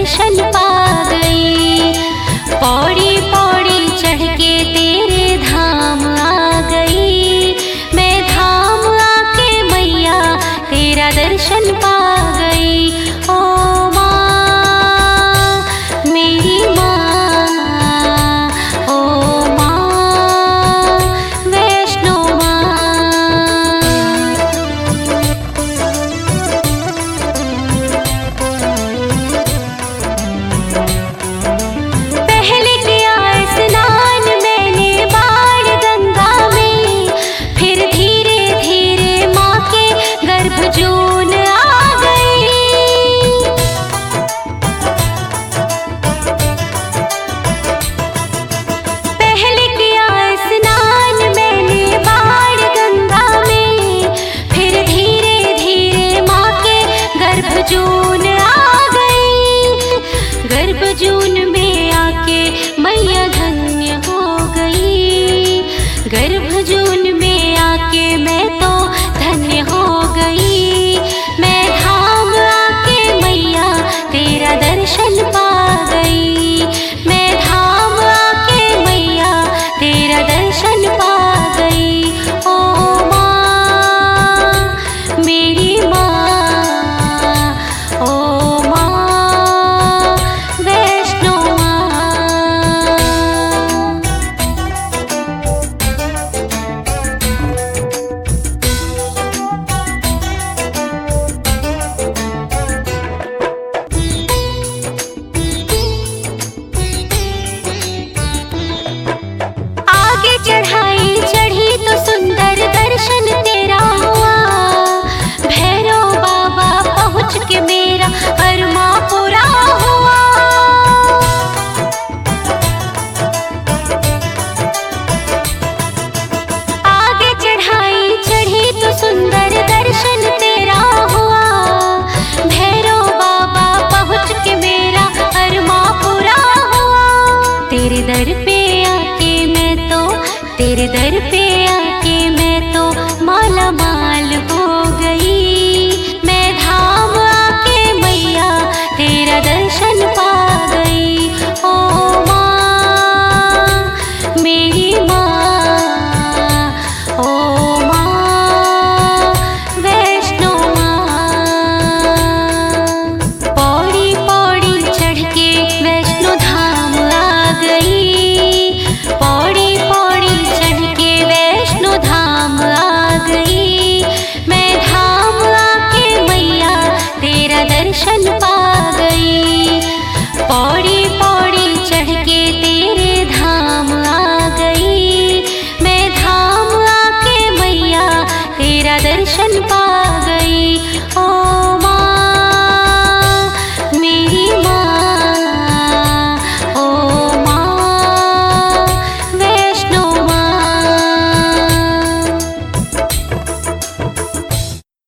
दर्शन पा गई। पौड़ी पौड़ी चढ़ के तेरे धाम आ गई। मैं धाम आके मैया तेरा दर्शन पा गई। ओ माँ मेरी माँ, ओ माँ वैष्णो माँ। पहले किया स्नान मैंने बाण गंगा में, फिर धीरे धीरे माँ के गर्भ जून आ गई। पहले किया स्नान मैंने बाण गंगा में, फिर धीरे धीरे माँ के गर्भ जून आ गई। गर्भ जून में आके मैया धन्य हो गई। गर्भ जून में आके मैं तो धन्य हो गई। मैं धाम आके मैया तेरा दर्शन पा गई। मैं धाम आके मैया तेरा दर्शन पा गई। ओ माँ मेरी माँ, ओ माँ वैष्णो माँ। आगे चढ़ाई चढ़ी तो सुंदर दर्शन तेरा हुआ। भैरव बाबा पहुँच के मेरा अरमा पूरा हुआ। आगे चढ़ाई चढ़ी तो सुंदर दर्शन तेरा हुआ। भैरव बाबा पहुँच के मेरा अरमा पूरा हुआ। तेरे दर पे आके मैं तो, तेरे दर पे आके मैं तो माला माल हो गई। मैं धाम आके मैया तेरा दर्शन पा गई। ओ माँ मेरी माँ, ओ माँ वैष्णो माँ। पौड़ी पौड़ी चढ़ के वैष्णो धाम आ गई। पौड़ी पौड़ी चढ़ के वैष्णो धाम आ गई। मैं धाम आके मैया तेरा दर्शन पा